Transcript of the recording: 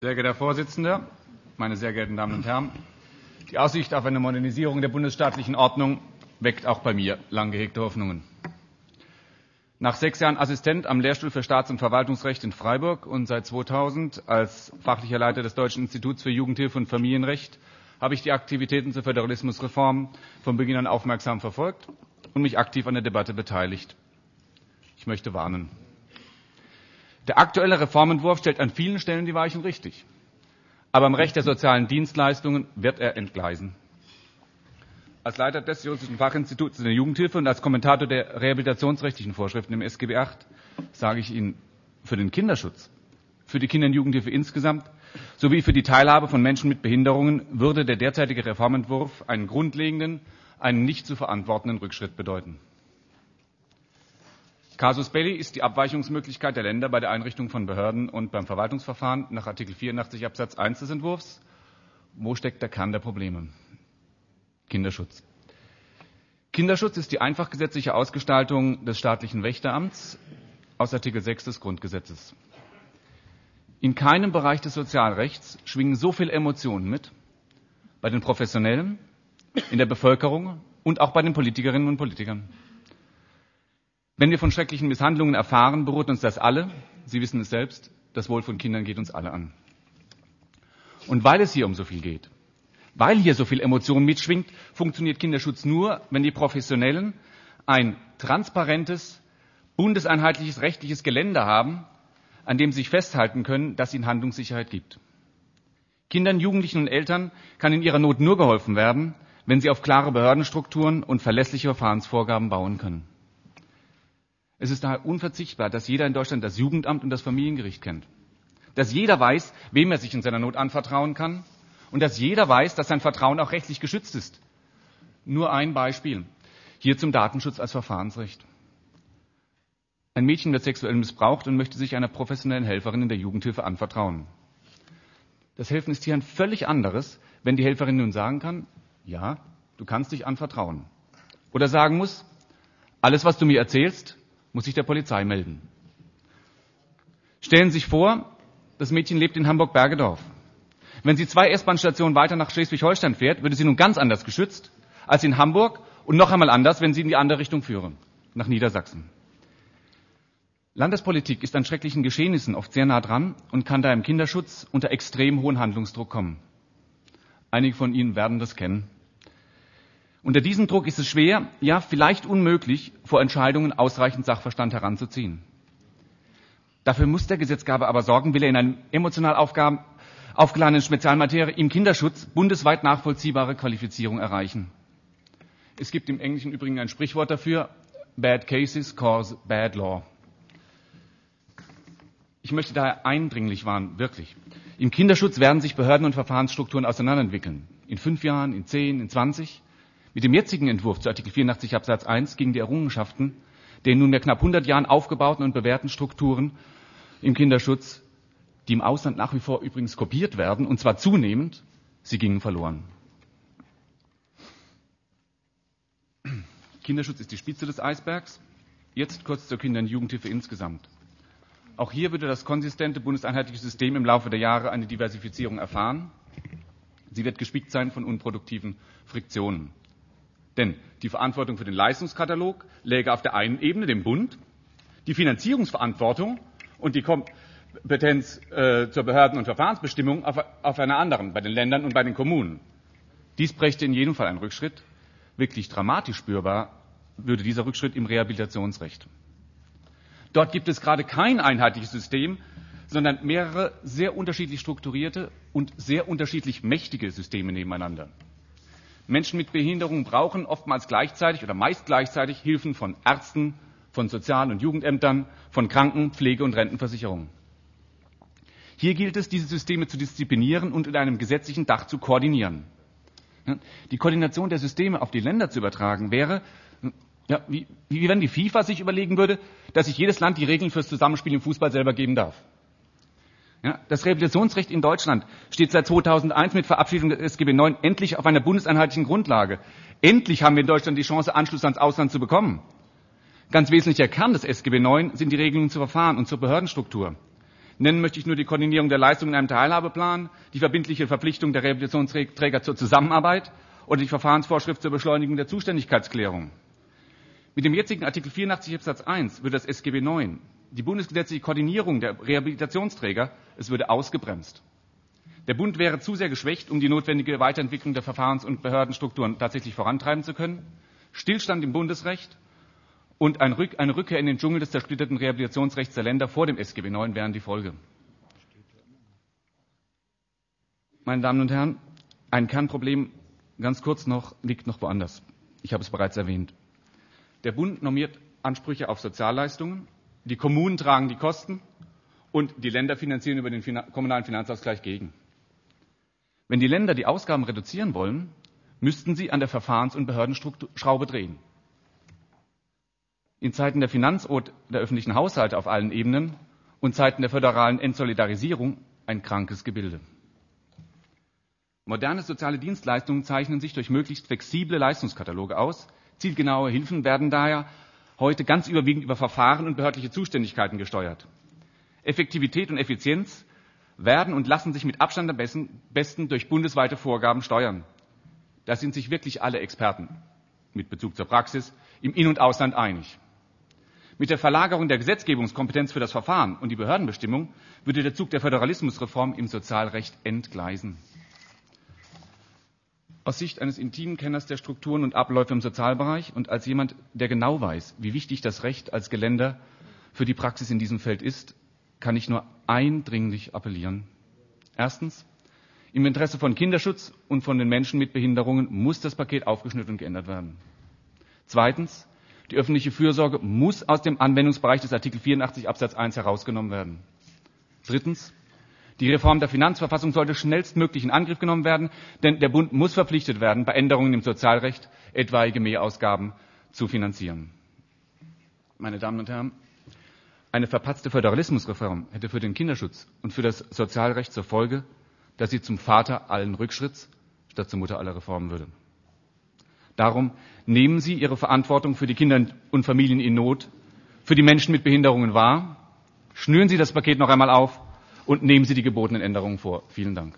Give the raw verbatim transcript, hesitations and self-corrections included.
Sehr geehrter Herr Vorsitzender, meine sehr geehrten Damen und Herren! Die Aussicht auf eine Modernisierung der bundesstaatlichen Ordnung weckt auch bei mir lang gehegte Hoffnungen. Nach sechs Jahren Assistent am Lehrstuhl für Staats- und Verwaltungsrecht in Freiburg und seit zweitausend als fachlicher Leiter des Deutschen Instituts für Jugendhilfe und Familienrecht habe ich die Aktivitäten zur Föderalismusreform von Beginn an aufmerksam verfolgt und mich aktiv an der Debatte beteiligt. Ich möchte warnen. Der aktuelle Reformentwurf stellt an vielen Stellen die Weichen richtig. Aber im Recht der sozialen Dienstleistungen wird er entgleisen. Als Leiter des Juristischen Fachinstituts in der Jugendhilfe und als Kommentator der rehabilitationsrechtlichen Vorschriften im S G B acht sage ich Ihnen, für den Kinderschutz, für die Kinder- und Jugendhilfe insgesamt sowie für die Teilhabe von Menschen mit Behinderungen würde der derzeitige Reformentwurf einen grundlegenden, einen nicht zu verantwortenden Rückschritt bedeuten. Casus belli ist die Abweichungsmöglichkeit der Länder bei der Einrichtung von Behörden und beim Verwaltungsverfahren nach Artikel vierundachtzig Absatz eins des Entwurfs. Wo steckt der Kern der Probleme? Kinderschutz. Kinderschutz ist die einfach gesetzliche Ausgestaltung des staatlichen Wächteramts aus Artikel sechs des Grundgesetzes. In keinem Bereich des Sozialrechts schwingen so viele Emotionen mit, bei den Professionellen, in der Bevölkerung und auch bei den Politikerinnen und Politikern. Wenn wir von schrecklichen Misshandlungen erfahren, beruht uns das alle, Sie wissen es selbst, das Wohl von Kindern geht uns alle an. Und weil es hier um so viel geht, weil hier so viel Emotion mitschwingt, funktioniert Kinderschutz nur, wenn die Professionellen ein transparentes, bundeseinheitliches rechtliches Gelände haben, an dem sie sich festhalten können, dass es ihnen Handlungssicherheit gibt. Kindern, Jugendlichen und Eltern kann in ihrer Not nur geholfen werden, wenn sie auf klare Behördenstrukturen und verlässliche Verfahrensvorgaben bauen können. Es ist daher unverzichtbar, dass jeder in Deutschland das Jugendamt und das Familiengericht kennt. Dass jeder weiß, wem er sich in seiner Not anvertrauen kann und dass jeder weiß, dass sein Vertrauen auch rechtlich geschützt ist. Nur ein Beispiel. Hier zum Datenschutz als Verfahrensrecht. Ein Mädchen wird sexuell missbraucht und möchte sich einer professionellen Helferin in der Jugendhilfe anvertrauen. Das Helfen ist hier ein völlig anderes, wenn die Helferin nun sagen kann, ja, du kannst dich anvertrauen. Oder sagen muss, alles, was du mir erzählst, muss ich der Polizei melden. Stellen Sie sich vor, das Mädchen lebt in Hamburg-Bergedorf. Wenn sie zwei S-Bahn-Stationen weiter nach Schleswig-Holstein fährt, würde sie nun ganz anders geschützt als in Hamburg und noch einmal anders, wenn sie in die andere Richtung führe, nach Niedersachsen. Landespolitik ist an schrecklichen Geschehnissen oft sehr nah dran und kann da im Kinderschutz unter extrem hohen Handlungsdruck kommen. Einige von Ihnen werden das kennen. Unter diesem Druck ist es schwer, ja vielleicht unmöglich, vor Entscheidungen ausreichend Sachverstand heranzuziehen. Dafür muss der Gesetzgeber aber sorgen, will er in einer emotional Aufgaben, aufgeladenen Spezialmaterie im Kinderschutz bundesweit nachvollziehbare Qualifizierung erreichen. Es gibt im Englischen übrigens ein Sprichwort dafür, bad cases cause bad law. Ich möchte daher eindringlich warnen, wirklich. Im Kinderschutz werden sich Behörden und Verfahrensstrukturen auseinanderentwickeln. In fünf Jahren, in zehn, in zwanzig. Mit dem jetzigen Entwurf zu Artikel vierundachtzig Absatz eins gegen die Errungenschaften der in nunmehr knapp hundert Jahren aufgebauten und bewährten Strukturen im Kinderschutz, die im Ausland nach wie vor übrigens kopiert werden, und zwar zunehmend, sie gingen verloren. Kinderschutz ist die Spitze des Eisbergs. Jetzt kurz zur Kinder- und Jugendhilfe insgesamt. Auch hier würde das konsistente bundeseinheitliche System im Laufe der Jahre eine Diversifizierung erfahren. Sie wird gespickt sein von unproduktiven Friktionen. Denn die Verantwortung für den Leistungskatalog läge auf der einen Ebene, dem Bund, die Finanzierungsverantwortung und die Kompetenz äh, zur Behörden- und Verfahrensbestimmung auf, auf einer anderen, bei den Ländern und bei den Kommunen. Dies brächte in jedem Fall einen Rückschritt. Wirklich dramatisch spürbar würde dieser Rückschritt im Rehabilitationsrecht. Dort gibt es gerade kein einheitliches System, sondern mehrere sehr unterschiedlich strukturierte und sehr unterschiedlich mächtige Systeme nebeneinander. Menschen mit Behinderung brauchen oftmals gleichzeitig oder meist gleichzeitig Hilfen von Ärzten, von Sozial- und Jugendämtern, von Kranken-, Pflege- und Rentenversicherungen. Hier gilt es, diese Systeme zu disziplinieren und in einem gesetzlichen Dach zu koordinieren. Die Koordination der Systeme auf die Länder zu übertragen wäre, ja, wie, wie wenn die FIFA sich überlegen würde, dass sich jedes Land die Regeln fürs Zusammenspiel im Fußball selber geben darf. Ja, das Rehabilitationsrecht in Deutschland steht seit zweitausendeins mit Verabschiedung des S G B neun endlich auf einer bundeseinheitlichen Grundlage. Endlich haben wir in Deutschland die Chance, Anschluss ans Ausland zu bekommen. Ganz wesentlicher Kern des S G B neun sind die Regelungen zu Verfahren und zur Behördenstruktur. Nennen möchte ich nur die Koordinierung der Leistungen in einem Teilhabeplan, die verbindliche Verpflichtung der Rehabilitationsträger zur Zusammenarbeit oder die Verfahrensvorschrift zur Beschleunigung der Zuständigkeitsklärung. Mit dem jetzigen Artikel vierundachtzig Absatz eins würde das S G B neun, die bundesgesetzliche Koordinierung der Rehabilitationsträger, es würde ausgebremst. Der Bund wäre zu sehr geschwächt, um die notwendige Weiterentwicklung der Verfahrens- und Behördenstrukturen tatsächlich vorantreiben zu können. Stillstand im Bundesrecht und eine Rückkehr in den Dschungel des zersplitterten Rehabilitationsrechts der Länder vor dem S G B neun wären die Folge. Meine Damen und Herren, ein Kernproblem, ganz kurz noch, liegt noch woanders. Ich habe es bereits erwähnt. Der Bund normiert Ansprüche auf Sozialleistungen, die Kommunen tragen die Kosten und die Länder finanzieren über den kommunalen Finanzausgleich gegen. Wenn die Länder die Ausgaben reduzieren wollen, müssten sie an der Verfahrens- und Behördenschraube drehen. In Zeiten der Finanznot der öffentlichen Haushalte auf allen Ebenen und Zeiten der föderalen Entsolidarisierung ein krankes Gebilde. Moderne soziale Dienstleistungen zeichnen sich durch möglichst flexible Leistungskataloge aus. Zielgenaue Hilfen werden daher heute ganz überwiegend über Verfahren und behördliche Zuständigkeiten gesteuert. Effektivität und Effizienz werden und lassen sich mit Abstand am besten durch bundesweite Vorgaben steuern. Da sind sich wirklich alle Experten mit Bezug zur Praxis im In- und Ausland einig. Mit der Verlagerung der Gesetzgebungskompetenz für das Verfahren und die Behördenbestimmung würde der Zug der Föderalismusreform im Sozialrecht entgleisen. Aus Sicht eines intimen Kenners der Strukturen und Abläufe im Sozialbereich und als jemand, der genau weiß, wie wichtig das Recht als Geländer für die Praxis in diesem Feld ist, kann ich nur eindringlich appellieren. Erstens, im Interesse von Kinderschutz und von den Menschen mit Behinderungen muss das Paket aufgeschnürt und geändert werden. Zweitens, die öffentliche Fürsorge muss aus dem Anwendungsbereich des Artikel vierundachtzig Absatz eins herausgenommen werden. Drittens, die Reform der Finanzverfassung sollte schnellstmöglich in Angriff genommen werden, denn der Bund muss verpflichtet werden, bei Änderungen im Sozialrecht etwaige Mehrausgaben zu finanzieren. Meine Damen und Herren, eine verpatzte Föderalismusreform hätte für den Kinderschutz und für das Sozialrecht zur Folge, dass sie zum Vater allen Rückschritts statt zur Mutter aller Reformen würde. Darum nehmen Sie Ihre Verantwortung für die Kinder und Familien in Not, für die Menschen mit Behinderungen wahr, schnüren Sie das Paket noch einmal auf und nehmen Sie die gebotenen Änderungen vor. Vielen Dank.